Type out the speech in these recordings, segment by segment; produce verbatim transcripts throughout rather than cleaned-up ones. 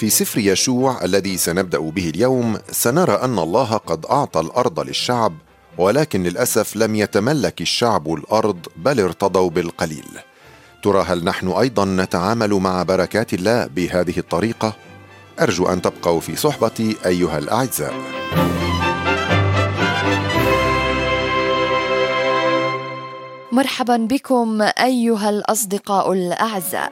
في سفر يشوع الذي سنبدأ به اليوم سنرى أن الله قد أعطى الأرض للشعب، ولكن للأسف لم يتملك الشعب الأرض بل ارتضوا بالقليل. ترى هل نحن أيضا نتعامل مع بركات الله بهذه الطريقة؟ أرجو أن تبقوا في صحبتي أيها الأعزاء. مرحبا بكم أيها الأصدقاء الأعزاء.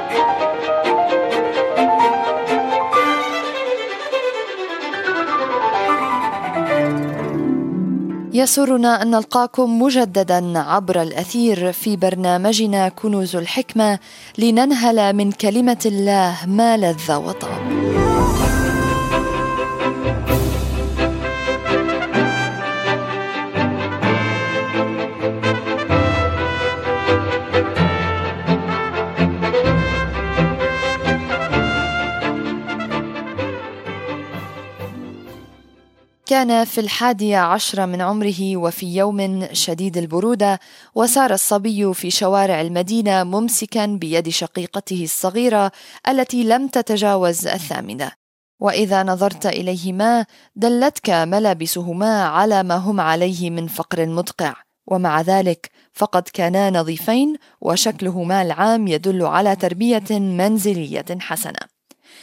يسرنا أن نلقاكم مجددا عبر الأثير في برنامجنا كنوز الحكمة، لننهل من كلمة الله ما لذ وطاب. كان في الحادي عشر من عمره وفي يوم شديد البرودة، وسار الصبي في شوارع المدينة ممسكا بيد شقيقته الصغيرة التي لم تتجاوز الثامنة، وإذا نظرت إليهما دلتك ملابسهما على ما هم عليه من فقر مدقع، ومع ذلك فقد كانا نظيفين وشكلهما العام يدل على تربية منزلية حسنة.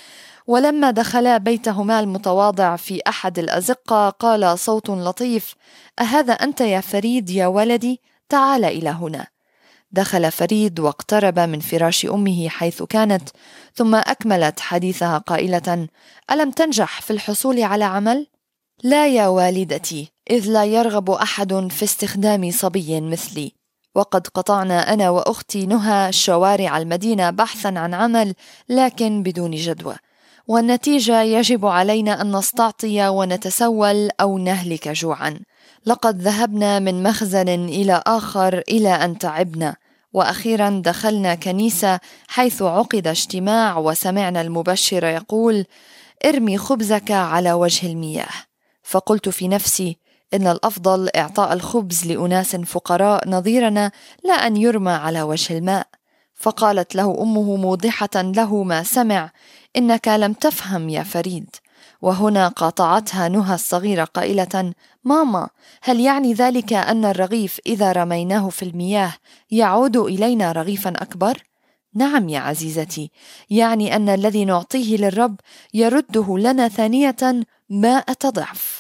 ولما دخلا بيتهما المتواضع في أحد الأزقة قال صوت لطيف: أهذا أنت يا فريد يا ولدي؟ تعال إلى هنا. دخل فريد واقترب من فراش أمه حيث كانت، ثم أكملت حديثها قائلة: ألم تنجح في الحصول على عمل؟ لا يا والدتي، إذ لا يرغب أحد في استخدام صبي مثلي، وقد قطعنا أنا وأختي نهى شوارع المدينة بحثا عن عمل، لكن بدون جدوى، والنتيجة يجب علينا أن نستعطي ونتسول أو نهلك جوعا. لقد ذهبنا من مخزن إلى آخر إلى أن تعبنا، وأخيرا دخلنا كنيسة حيث عقد اجتماع وسمعنا المبشر يقول: ارمي خبزك على وجه المياه. فقلت في نفسي: إن الأفضل إعطاء الخبز لأناس فقراء نظيرنا، لا أن يرمى على وجه الماء. فقالت له أمه موضحة له ما سمع: إنك لم تفهم يا فريد. وهنا قاطعتها نهى الصغيرة قائلة: ماما، هل يعني ذلك أن الرغيف إذا رميناه في المياه يعود إلينا رغيفا أكبر؟ نعم يا عزيزتي، يعني أن الذي نعطيه للرب يرده لنا ثانية مائة ضعف.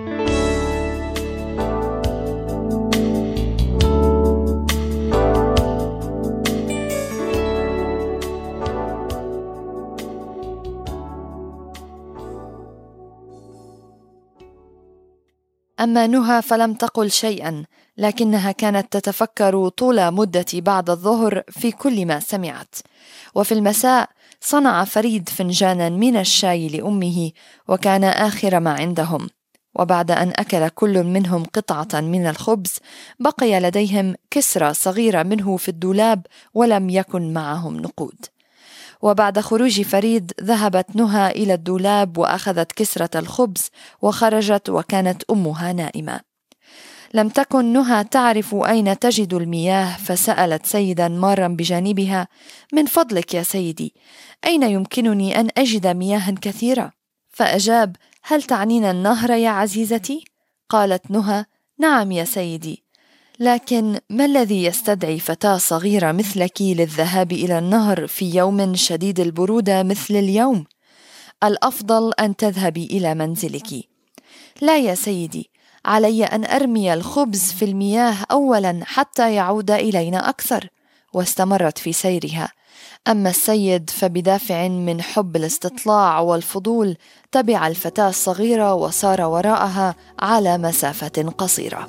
أما نهى فلم تقل شيئا، لكنها كانت تتفكر طول مدة بعد الظهر في كل ما سمعت. وفي المساء صنع فريد فنجانا من الشاي لأمه، وكان آخر ما عندهم. وبعد أن أكل كل منهم قطعة من الخبز، بقي لديهم كسرة صغيرة منه في الدولاب، ولم يكن معهم نقود. وبعد خروج فريد ذهبت نهى إلى الدولاب وأخذت كسرة الخبز وخرجت، وكانت أمها نائمة. لم تكن نهى تعرف أين تجد المياه، فسألت سيدا مارا بجانبها: من فضلك يا سيدي، أين يمكنني أن أجد مياه كثيرة؟ فأجاب: هل تعنين النهر يا عزيزتي؟ قالت نهى: نعم يا سيدي، لكن ما الذي يستدعي فتاة صغيرة مثلك للذهاب إلى النهر في يوم شديد البرودة مثل اليوم؟ الأفضل أن تذهبي إلى منزلك. لا يا سيدي، علي أن أرمي الخبز في المياه أولا حتى يعود إلينا أكثر. واستمرت في سيرها. أما السيد فبدافع من حب الاستطلاع والفضول تبع الفتاة الصغيرة وسار وراءها على مسافة قصيرة.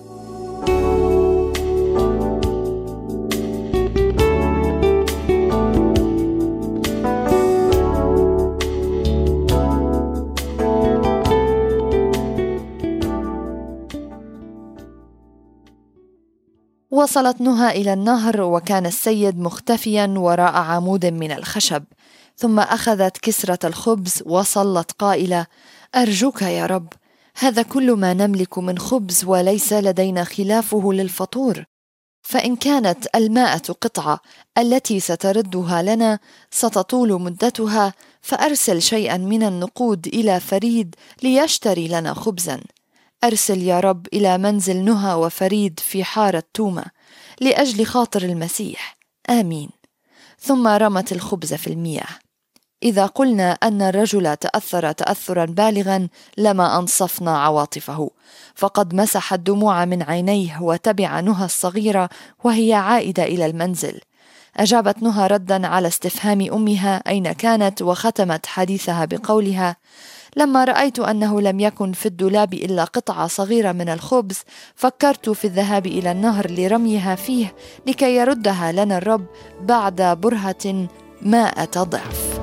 وصلت نهى إلى النهر، وكان السيد مختفيا وراء عمود من الخشب. ثم أخذت كسرة الخبز وصلت قائلة: أرجوك يا رب، هذا كل ما نملك من خبز وليس لدينا خلافه للفطور. فإن كانت المائة قطعة التي ستردها لنا ستطول مدتها، فأرسل شيئا من النقود إلى فريد ليشتري لنا خبزا. أرسل يا رب إلى منزل نهى وفريد في حارة توما لأجل خاطر المسيح، آمين. ثم رمت الخبز في المياه. إذا قلنا أن الرجل تأثر تأثرا بالغا لما أنصفنا عواطفه، فقد مسح الدموع من عينيه وتبع نهى الصغيرة وهي عائدة إلى المنزل. أجابت نهى ردا على استفهام أمها أين كانت، وختمت حديثها بقولها: لما رأيت أنه لم يكن في الدولاب إلا قطعة صغيرة من الخبز، فكرت في الذهاب إلى النهر لرميها فيه لكي يردها لنا الرب بعد برهة مائة ضعف.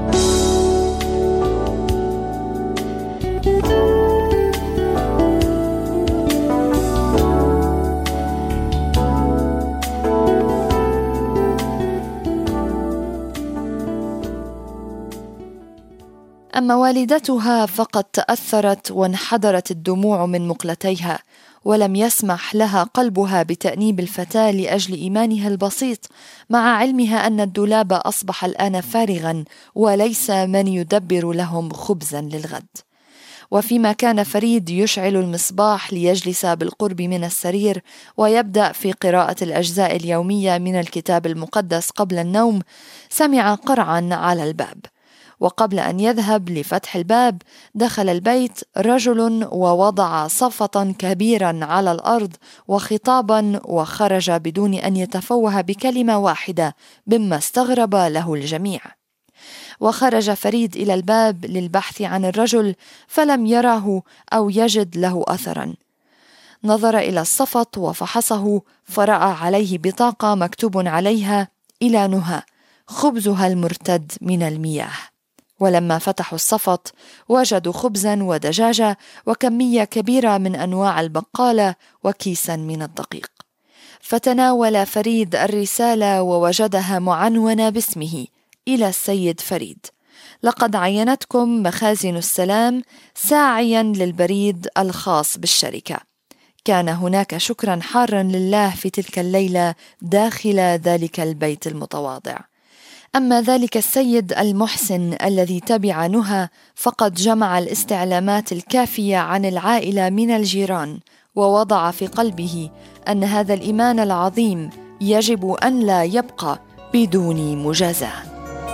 أما والدتها فقد تأثرت وانحدرت الدموع من مقلتيها، ولم يسمح لها قلبها بتأنيب الفتاة لأجل إيمانها البسيط، مع علمها أن الدولاب أصبح الآن فارغا وليس من يدبر لهم خبزا للغد. وفيما كان فريد يشعل المصباح ليجلس بالقرب من السرير ويبدأ في قراءة الأجزاء اليومية من الكتاب المقدس قبل النوم، سمع قرعا على الباب، وقبل أن يذهب لفتح الباب دخل البيت رجل ووضع صفة كبيرا على الأرض وخطابا، وخرج بدون أن يتفوه بكلمة واحدة، مما استغرب له الجميع. وخرج فريد إلى الباب للبحث عن الرجل فلم يره أو يجد له أثرا. نظر إلى الصفط وفحصه فرأى عليه بطاقة مكتوب عليها: إلى نهى، خبزها المرتد من المياه. ولما فتحوا الصفط وجدوا خبزا ودجاجة وكمية كبيرة من أنواع البقالة وكيسا من الدقيق. فتناول فريد الرسالة ووجدها معنونة باسمه: إلى السيد فريد، لقد عينتكم مخازن السلام ساعيا للبريد الخاص بالشركة. كان هناك شكرا حارا لله في تلك الليلة داخل ذلك البيت المتواضع. أما ذلك السيد المحسن الذي تبع نهى فقد جمع الاستعلامات الكافية عن العائلة من الجيران، ووضع في قلبه أن هذا الإيمان العظيم يجب أن لا يبقى بدون مجازاة.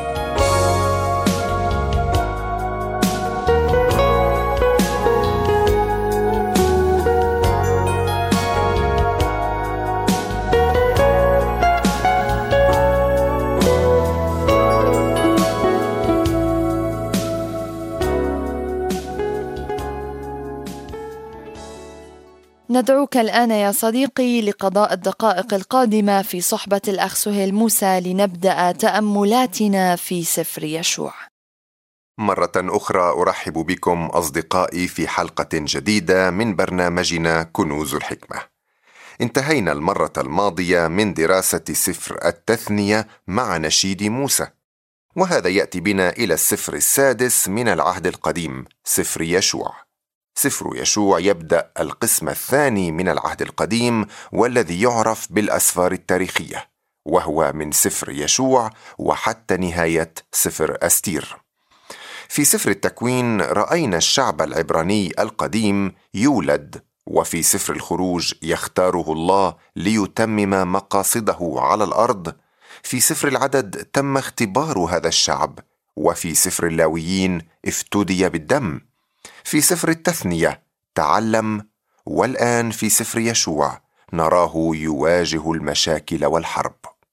ندعوك الآن يا صديقي لقضاء الدقائق القادمة في صحبة الأخ سهيل موسى لنبدأ تأملاتنا في سفر يشوع. مرة أخرى أرحب بكم أصدقائي في حلقة جديدة من برنامجنا كنوز الحكمة. انتهينا المرة الماضية من دراسة سفر التثنية مع نشيد موسى، وهذا يأتي بنا إلى السفر السادس من العهد القديم، سفر يشوع. سفر يشوع يبدأ القسم الثاني من العهد القديم والذي يعرف بالأسفار التاريخية، وهو من سفر يشوع وحتى نهاية سفر أستير. في سفر التكوين رأينا الشعب العبراني القديم يولد، وفي سفر الخروج يختاره الله ليتمم مقاصده على الأرض. في سفر العدد تم اختبار هذا الشعب، وفي سفر اللاويين افتدي بالدم. في سفر التثنية تعلم، والآن في سفر يشوع نراه يواجه المشاكل والحرب.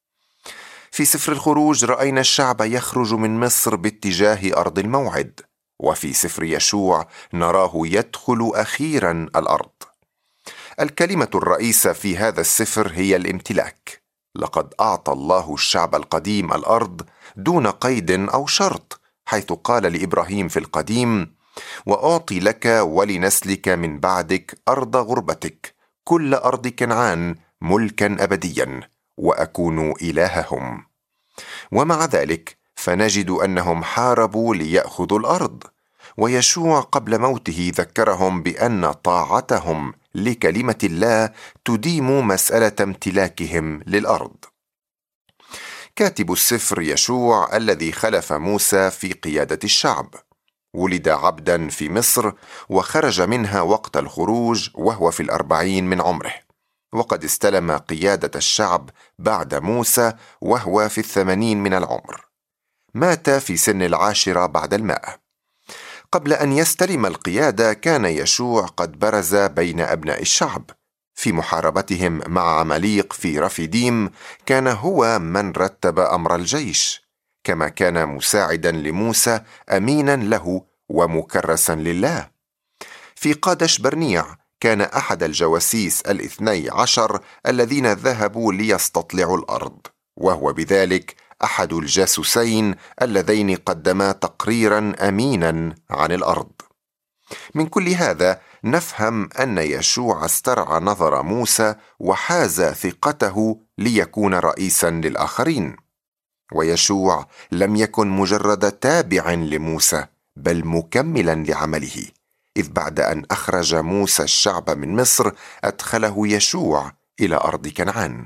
في سفر الخروج رأينا الشعب يخرج من مصر باتجاه أرض الموعد، وفي سفر يشوع نراه يدخل أخيرا الأرض. الكلمة الرئيسة في هذا السفر هي الامتلاك. لقد أعطى الله الشعب القديم الأرض دون قيد أو شرط، حيث قال لإبراهيم في القديم: وأعطي لك ولنسلك من بعدك أرض غربتك، كل أرض كنعان، ملكا أبديا، وأكون إلههم. ومع ذلك فنجد أنهم حاربوا ليأخذوا الأرض، ويشوع قبل موته ذكرهم بأن طاعتهم لكلمة الله تديم مسألة امتلاكهم للأرض. كاتب السفر يشوع الذي خلف موسى في قيادة الشعب، ولد عبدا في مصر وخرج منها وقت الخروج وهو في الأربعين من عمره، وقد استلم قيادة الشعب بعد موسى وهو في الثمانين من العمر. مات في سن العاشرة بعد المائة. قبل أن يستلم القيادة كان يشوع قد برز بين أبناء الشعب في محاربتهم مع عماليق في رفيديم. كان هو من رتب أمر الجيش، كما كان مساعدا لموسى أمينا له ومكرسا لله. في قادش برنيع كان أحد الجواسيس الاثني عشر الذين ذهبوا ليستطلعوا الأرض، وهو بذلك أحد الجاسوسين اللذين قدما تقريرا أمينا عن الأرض. من كل هذا نفهم أن يشوع استرعى نظر موسى وحاز ثقته ليكون رئيسا للآخرين. ويشوع لم يكن مجرد تابع لموسى، بل مكملا لعمله، إذ بعد أن أخرج موسى الشعب من مصر أدخله يشوع إلى أرض كنعان.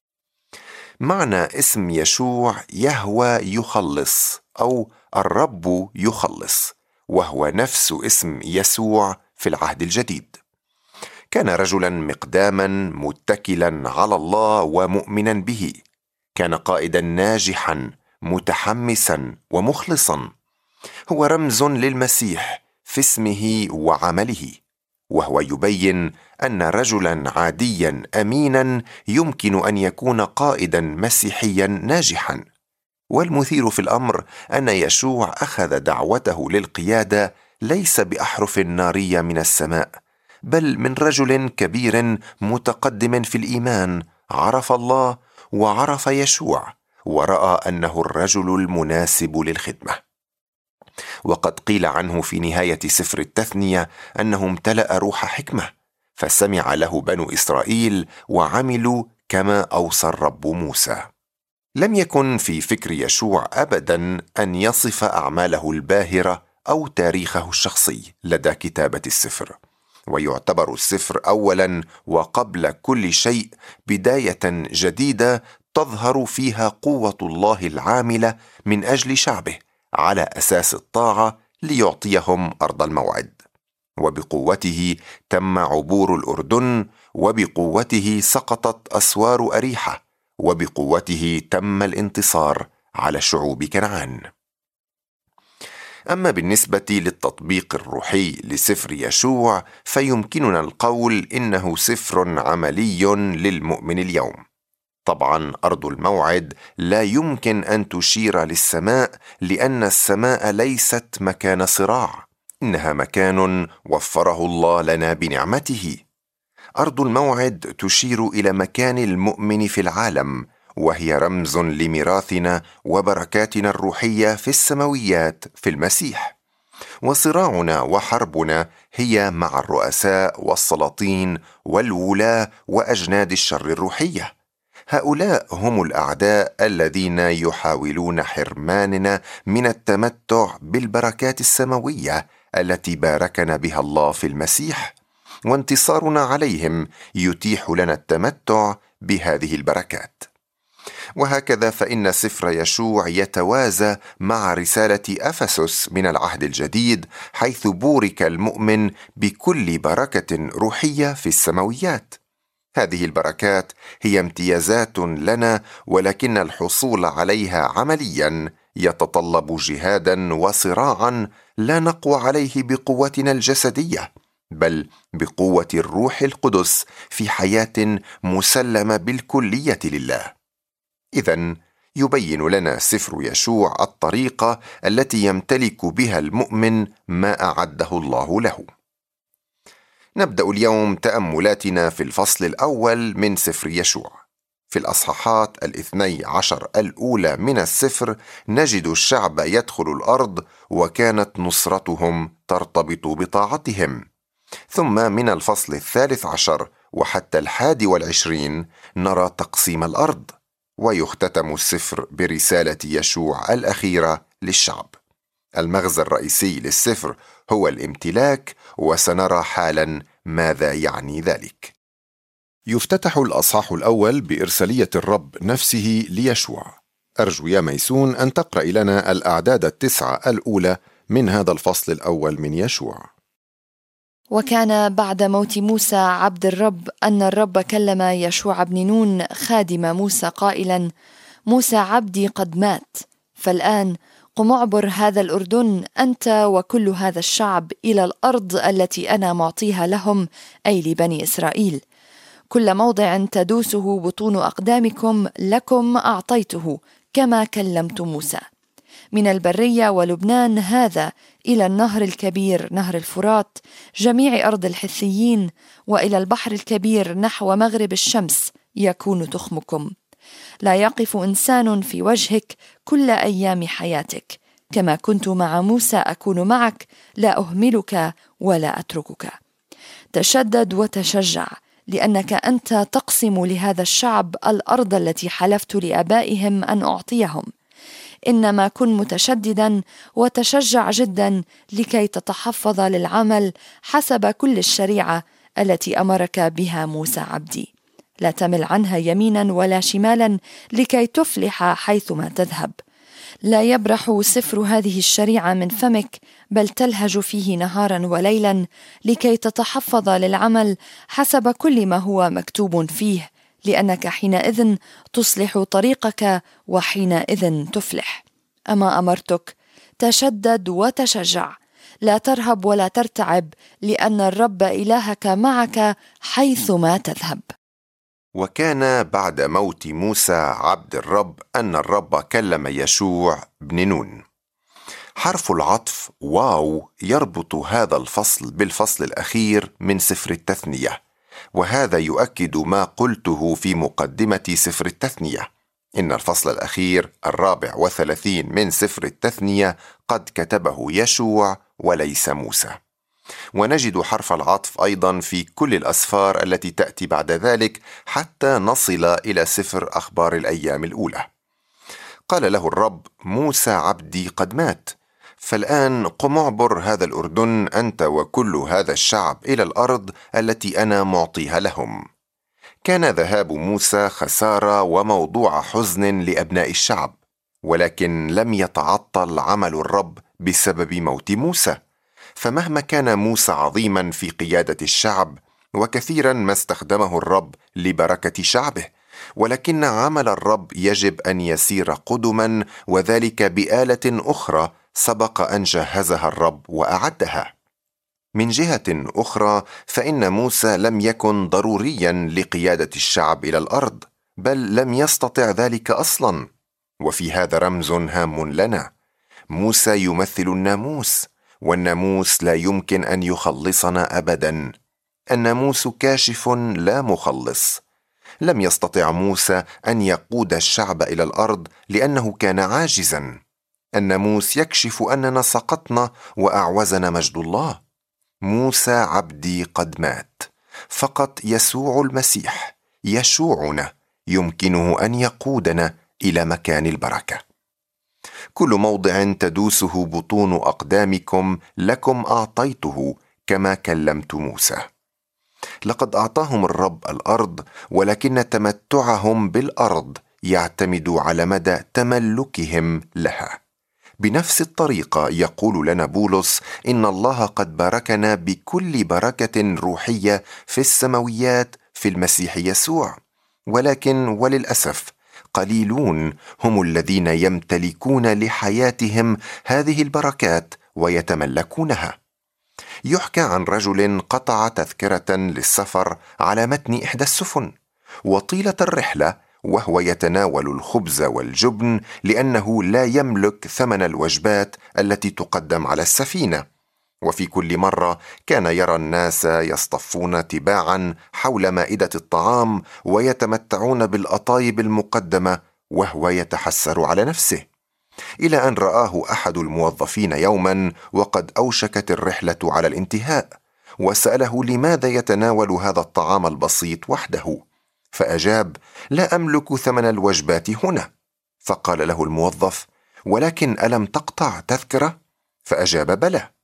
معنى اسم يشوع يهوى يخلص أو الرب يخلص، وهو نفس اسم يسوع في العهد الجديد. كان رجلا مقداما متكلا على الله ومؤمنا به، كان قائدا ناجحا متحمسا ومخلصا. هو رمز للمسيح في اسمه وعمله، وهو يبين أن رجلا عاديا أمينا يمكن أن يكون قائدا مسيحيا ناجحا. والمثير في الأمر أن يشوع أخذ دعوته للقيادة ليس بأحرف نارية من السماء، بل من رجل كبير متقدم في الإيمان عرف الله وعرف يشوع، ورأى أنه الرجل المناسب للخدمة. وقد قيل عنه في نهاية سفر التثنية أنه امتلأ روح حكمة، فسمع له بنو إسرائيل وعملوا كما أوصى الرب موسى. لم يكن في فكر يشوع أبدا أن يصف أعماله الباهرة أو تاريخه الشخصي لدى كتابة السفر، ويعتبر السفر أولا وقبل كل شيء بداية جديدة تظهر فيها قوة الله العاملة من أجل شعبه على أساس الطاعة ليعطيهم أرض الموعد. وبقوته تم عبور الأردن، وبقوته سقطت أسوار أريحة، وبقوته تم الانتصار على شعوب كنعان. أما بالنسبة للتطبيق الروحي لسفر يشوع فيمكننا القول إنه سفر عملي للمؤمن اليوم. طبعا أرض الموعد لا يمكن أن تشير للسماء، لأن السماء ليست مكان صراع، إنها مكان وفره الله لنا بنعمته. أرض الموعد تشير إلى مكان المؤمن في العالم، وهي رمز لميراثنا وبركاتنا الروحية في السماويات في المسيح. وصراعنا وحربنا هي مع الرؤساء والسلاطين والولاة وأجناد الشر الروحية. هؤلاء هم الأعداء الذين يحاولون حرماننا من التمتع بالبركات السماوية التي باركنا بها الله في المسيح، وانتصارنا عليهم يتيح لنا التمتع بهذه البركات. وهكذا فإن سفر يشوع يتوازى مع رسالة أفسس من العهد الجديد، حيث بورك المؤمن بكل بركة روحية في السماويات. هذه البركات هي امتيازات لنا، ولكن الحصول عليها عمليا يتطلب جهادا وصراعا لا نقوى عليه بقوتنا الجسدية، بل بقوة الروح القدس في حياة مسلمة بالكلية لله. إذن يبين لنا سفر يشوع الطريقة التي يمتلك بها المؤمن ما أعده الله له. نبدأ اليوم تأملاتنا في الفصل الأول من سفر يشوع. في الأصحاحات الاثني عشر الأولى من السفر نجد الشعب يدخل الأرض، وكانت نصرتهم ترتبط بطاعتهم. ثم من الفصل الثالث عشر وحتى الحادي والعشرين نرى تقسيم الأرض، ويختتم السفر برسالة يشوع الأخيرة للشعب. المغزى الرئيسي للسفر هو الامتلاك، وسنرى حالا ماذا يعني ذلك؟ يفتتح الأصحاح الأول بإرسالية الرب نفسه ليشوع. أرجو يا ميسون أن تقرأ لنا الأعداد التسعة الأولى من هذا الفصل الأول من يشوع. وكان بعد موت موسى عبد الرب أن الرب كلم يشوع بن نون خادم موسى قائلا: موسى عبدي قد مات، فالآن قم اعبر هذا الأردن أنت وكل هذا الشعب إلى الأرض التي أنا معطيها لهم، أي لبني إسرائيل. كل موضع تدوسه بطون أقدامكم لكم أعطيته كما كلمت موسى، من البرية ولبنان هذا إلى النهر الكبير نهر الفرات، جميع أرض الحثيين، وإلى البحر الكبير نحو مغرب الشمس يكون تخمكم. لا يقف إنسان في وجهك كل أيام حياتك، كما كنت مع موسى أكون معك، لا أهملك ولا أتركك. تشدد وتشجع، لأنك أنت تقسم لهذا الشعب الأرض التي حلفت لآبائهم أن أعطيهم. إنما كن متشددا وتشجع جدا لكي تتحفظ للعمل حسب كل الشريعة التي أمرك بها موسى عبدي. لا تمل عنها يمينا ولا شمالا لكي تفلح حيثما تذهب. لا يبرح سفر هذه الشريعة من فمك، بل تلهج فيه نهارا وليلا لكي تتحفظ للعمل حسب كل ما هو مكتوب فيه، لأنك حينئذ تصلح طريقك وحينئذ تفلح. أما أمرتك تشدد وتشجع، لا ترهب ولا ترتعب، لأن الرب إلهك معك حيثما تذهب. وكان بعد موت موسى عبد الرب أن الرب كلم يشوع بن نون. حرف العطف واو يربط هذا الفصل بالفصل الأخير من سفر التثنية، وهذا يؤكد ما قلته في مقدمة سفر التثنية، إن الفصل الأخير الرابع وثلاثين من سفر التثنية قد كتبه يشوع وليس موسى. ونجد حرف العطف أيضا في كل الأسفار التي تأتي بعد ذلك حتى نصل إلى سفر أخبار الأيام الأولى. قال له الرب: موسى عبدي قد مات، فالآن قم اعبر هذا الأردن أنت وكل هذا الشعب إلى الأرض التي أنا معطيها لهم. كان ذهاب موسى خسارة وموضوع حزن لأبناء الشعب، ولكن لم يتعطل عمل الرب بسبب موت موسى، فمهما كان موسى عظيما في قيادة الشعب وكثيرا ما استخدمه الرب لبركة شعبه، ولكن عمل الرب يجب أن يسير قدما، وذلك بآلة أخرى سبق أن جهزها الرب وأعدها. من جهة أخرى فإن موسى لم يكن ضروريا لقيادة الشعب إلى الأرض، بل لم يستطع ذلك أصلا. وفي هذا رمز هام لنا: موسى يمثل الناموس، والناموس لا يمكن أن يخلصنا أبدا. الناموس كاشف لا مخلص. لم يستطع موسى أن يقود الشعب إلى الأرض لأنه كان عاجزا. الناموس يكشف أننا سقطنا وأعوزنا مجد الله. موسى عبدي قد مات، فقط يسوع المسيح يشوعنا يمكنه أن يقودنا إلى مكان البركة. كل موضع تدوسه بطون أقدامكم لكم أعطيته كما كلمت موسى. لقد أعطاهم الرب الأرض، ولكن تمتعهم بالأرض يعتمد على مدى تملكهم لها. بنفس الطريقة يقول لنا بولس إن الله قد باركنا بكل بركة روحية في السماويات في المسيح يسوع، ولكن وللأسف قليلون هم الذين يمتلكون لحياتهم هذه البركات ويتملكونها. يحكى عن رجل قطع تذكرة للسفر على متن إحدى السفن، وطيلة الرحلة وهو يتناول الخبز والجبن لأنه لا يملك ثمن الوجبات التي تقدم على السفينة. وفي كل مرة كان يرى الناس يصطفون تباعا حول مائدة الطعام ويتمتعون بالأطايب المقدمة وهو يتحسر على نفسه، إلى أن رآه أحد الموظفين يوما وقد أوشكت الرحلة على الانتهاء، وسأله لماذا يتناول هذا الطعام البسيط وحده، فأجاب: لا أملك ثمن الوجبات هنا. فقال له الموظف: ولكن ألم تقطع تذكرة؟ فأجاب: بلى.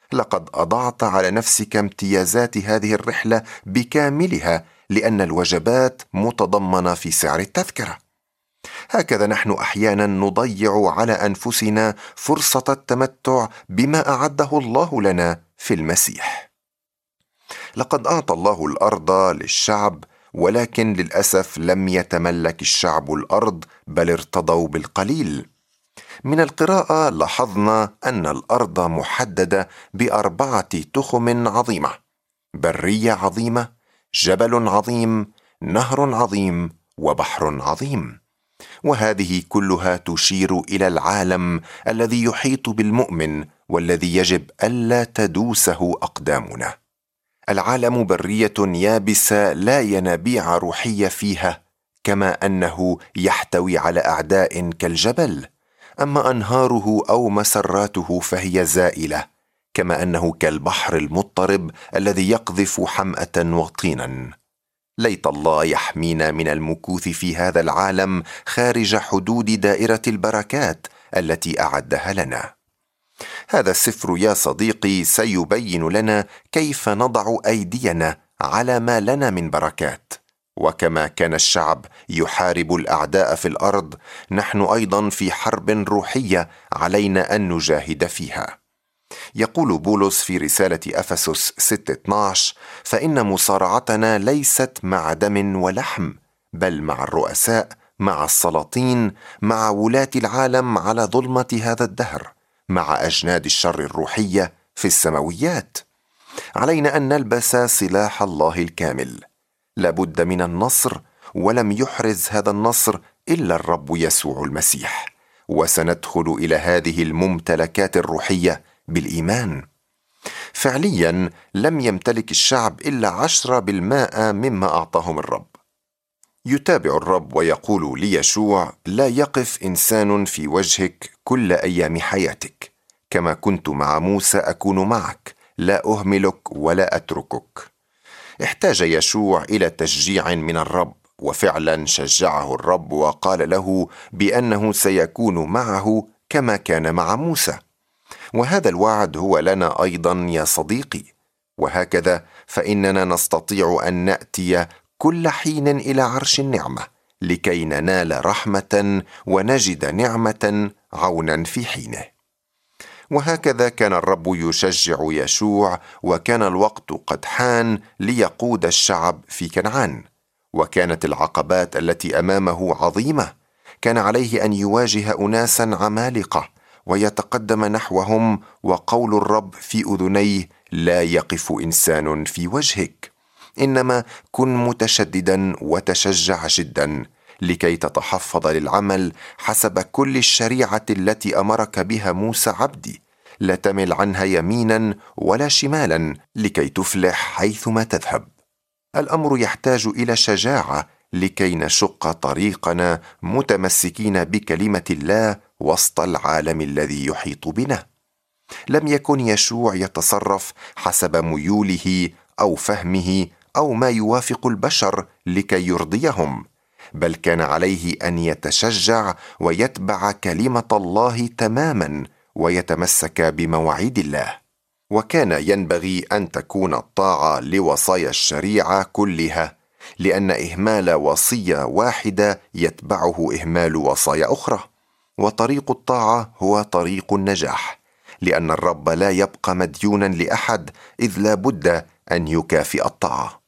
لقد أضعت على نفسك امتيازات هذه الرحلة بكاملها، لأن الوجبات متضمنة في سعر التذكرة. هكذا نحن أحيانا نضيع على أنفسنا فرصة التمتع بما أعده الله لنا في المسيح. لقد أعطى الله الأرض للشعب، ولكن للأسف لم يتملك الشعب الأرض، بل ارتضوا بالقليل. من القراءة لاحظنا أن الأرض محددة بأربعة تخم عظيمة: برية عظيمة، جبل عظيم، نهر عظيم، وبحر عظيم. وهذه كلها تشير إلى العالم الذي يحيط بالمؤمن، والذي يجب ألا تدوسه أقدامنا. العالم برية يابسة لا ينابيع روحية فيها، كما أنه يحتوي على أعداء كالجبل. أما أنهاره أو مسراته فهي زائلة، كما أنه كالبحر المضطرب الذي يقذف حمأة وطينا. ليت الله يحمينا من المكوث في هذا العالم خارج حدود دائرة البركات التي أعدها لنا. هذا السفر يا صديقي سيبين لنا كيف نضع أيدينا على ما لنا من بركات. وكما كان الشعب يحارب الأعداء في الأرض، نحن أيضا في حرب روحية علينا أن نجاهد فيها. يقول بولس في رسالة أفسس ستة اثني عشر: فإن مصارعتنا ليست مع دم ولحم، بل مع الرؤساء، مع السلاطين، مع ولاة العالم على ظلمة هذا الدهر، مع أجناد الشر الروحية في السماويات. علينا أن نلبس سلاح الله الكامل. لابد من النصر، ولم يحرز هذا النصر إلا الرب يسوع المسيح. وسندخل إلى هذه الممتلكات الروحية بالإيمان. فعليا لم يمتلك الشعب إلا عشرة بالمائة مما أعطاهم الرب. يتابع الرب ويقول ليشوع: لا يقف إنسان في وجهك كل أيام حياتك، كما كنت مع موسى أكون معك، لا أهملك ولا أتركك. احتاج يشوع إلى تشجيع من الرب، وفعلا شجعه الرب وقال له بأنه سيكون معه كما كان مع موسى. وهذا الوعد هو لنا أيضا يا صديقي. وهكذا فإننا نستطيع أن نأتي كل حين إلى عرش النعمة لكي ننال رحمة ونجد نعمة عونا في حينه. وهكذا كان الرب يشجع يشوع، وكان الوقت قد حان ليقود الشعب في كنعان. وكانت العقبات التي أمامه عظيمة. كان عليه أن يواجه أناسا عمالقة ويتقدم نحوهم، وقول الرب في أذنيه: لا يقف إنسان في وجهك، إنما كن متشددا وتشجع جدا لكي تتحفظ للعمل حسب كل الشريعة التي أمرك بها موسى عبدي، لا تمل عنها يمينا ولا شمالا لكي تفلح حيثما تذهب. الأمر يحتاج إلى شجاعة لكي نشق طريقنا متمسكين بكلمة الله وسط العالم الذي يحيط بنا. لم يكن يشوع يتصرف حسب ميوله أو فهمه أو ما يوافق البشر لكي يرضيهم، بل كان عليه أن يتشجع ويتبع كلمة الله تماما ويتمسك بمواعيد الله. وكان ينبغي أن تكون الطاعة لوصايا الشريعة كلها، لأن إهمال وصية واحدة يتبعه إهمال وصايا أخرى. وطريق الطاعة هو طريق النجاح، لأن الرب لا يبقى مديونا لأحد، إذ لا بد أن يكافئ الطاعة.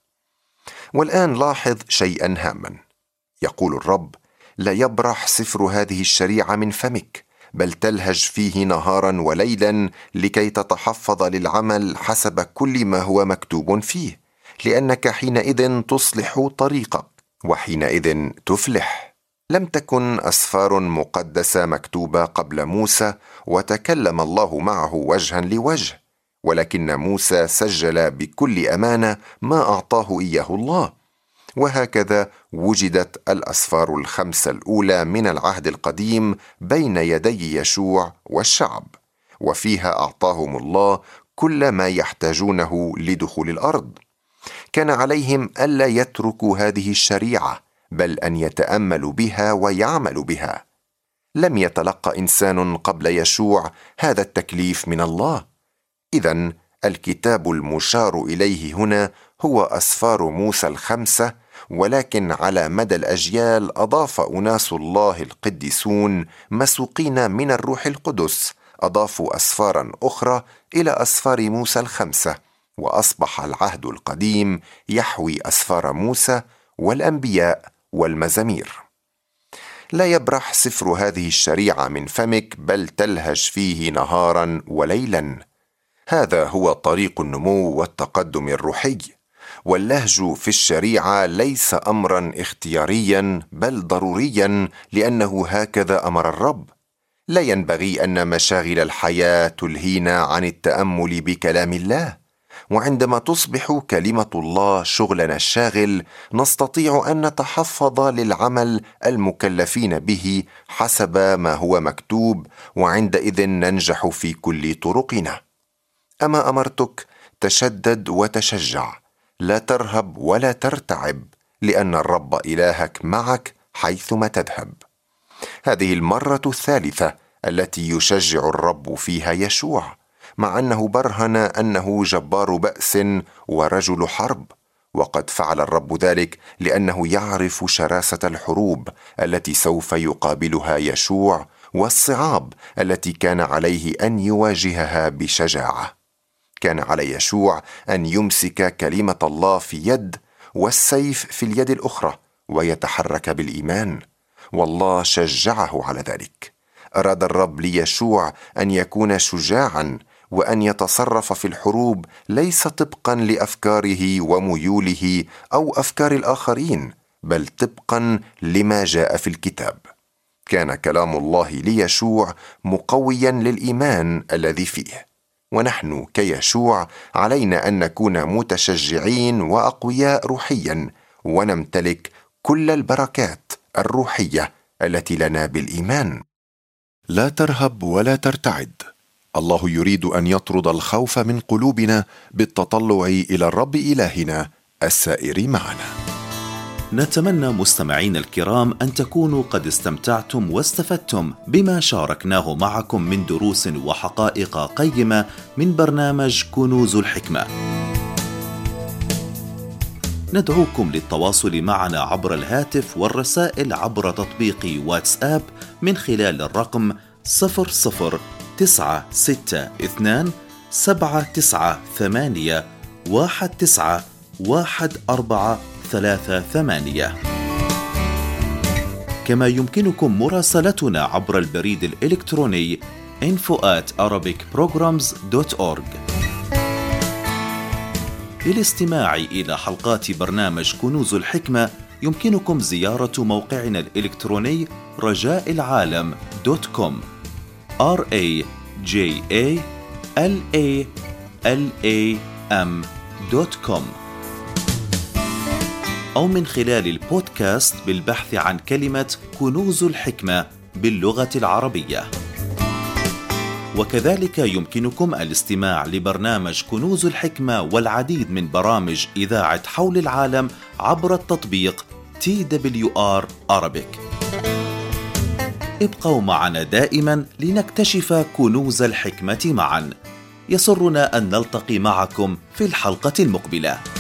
والآن لاحظ شيئا هاما. يقول الرب: لا يبرح سفر هذه الشريعة من فمك، بل تلهج فيه نهارا وليلا لكي تتحفظ للعمل حسب كل ما هو مكتوب فيه، لأنك حينئذ تصلح طريقك وحينئذ تفلح. لم تكن أسفار مقدسة مكتوبة قبل موسى وتكلم الله معه وجها لوجه، ولكن موسى سجل بكل أمانة ما أعطاه إياه الله. وهكذا وجدت الأسفار الخمسة الأولى من العهد القديم بين يدي يشوع والشعب، وفيها أعطاهم الله كل ما يحتاجونه لدخول الأرض. كان عليهم ألا يتركوا هذه الشريعة، بل أن يتأملوا بها ويعملوا بها. لم يتلقى إنسان قبل يشوع هذا التكليف من الله. إذن الكتاب المشار إليه هنا هو أسفار موسى الخمسة، ولكن على مدى الأجيال أضاف أناس الله القديسون مسوقين من الروح القدس أضافوا أسفارا أخرى إلى أسفار موسى الخمسة، وأصبح العهد القديم يحوي أسفار موسى والأنبياء والمزامير. لا يبرح سفر هذه الشريعة من فمك، بل تلهج فيه نهارا وليلا. هذا هو طريق النمو والتقدم الروحي، واللهج في الشريعة ليس أمرا اختياريا بل ضروريا، لأنه هكذا أمر الرب. لا ينبغي أن مشاغل الحياة تلهينا عن التأمل بكلام الله، وعندما تصبح كلمة الله شغلنا الشاغل نستطيع أن نتحفظ للعمل المكلفين به حسب ما هو مكتوب، وعندئذ ننجح في كل طرقنا. أما أمرتك تشدد وتشجع، لا ترهب ولا ترتعب، لأن الرب إلهك معك حيثما تذهب. هذه المرة الثالثة التي يشجع الرب فيها يشوع، مع أنه برهن أنه جبار بأس ورجل حرب، وقد فعل الرب ذلك لأنه يعرف شراسة الحروب التي سوف يقابلها يشوع والصعاب التي كان عليه أن يواجهها بشجاعة. كان على يشوع أن يمسك كلمة الله في يد والسيف في اليد الأخرى ويتحرك بالإيمان، والله شجعه على ذلك. أراد الرب ليشوع أن يكون شجاعا وأن يتصرف في الحروب ليس طبقا لأفكاره وميوله أو أفكار الآخرين، بل طبقا لما جاء في الكتاب. كان كلام الله ليشوع مقويا للإيمان الذي فيه، ونحن كيشوع علينا أن نكون متشجعين وأقوياء روحيا، ونمتلك كل البركات الروحية التي لنا بالإيمان. لا ترهب ولا ترتعد. الله يريد أن يطرد الخوف من قلوبنا بالتطلع إلى الرب إلهنا السائر معنا. نتمنى مستمعين الكرام أن تكونوا قد استمتعتم واستفدتم بما شاركناه معكم من دروس وحقائق قيمة من برنامج كنوز الحكمة. ندعوكم للتواصل معنا عبر الهاتف والرسائل عبر تطبيق واتساب من خلال الرقم صفر صفر تسعة ستة اثنان سبعة تسعة ثمانية واحد تسعة واحد أربعة ثلاثة ثمانية. كما يمكنكم مراسلتنا عبر البريد الإلكتروني info at arabic programs dot org. للاستماع إلى حلقات برنامج كنوز الحكمة يمكنكم زيارة موقعنا الإلكتروني رجاء العالم دوت كوم r a j a l a l a m دوت كوم، أو من خلال البودكاست بالبحث عن كلمة كنوز الحكمة باللغة العربية. وكذلك يمكنكم الاستماع لبرنامج كنوز الحكمة والعديد من برامج إذاعة حول العالم عبر التطبيق تي دبليو آر Arabic. ابقوا معنا دائما لنكتشف كنوز الحكمة معا. يسرنا أن نلتقي معكم في الحلقة المقبلة.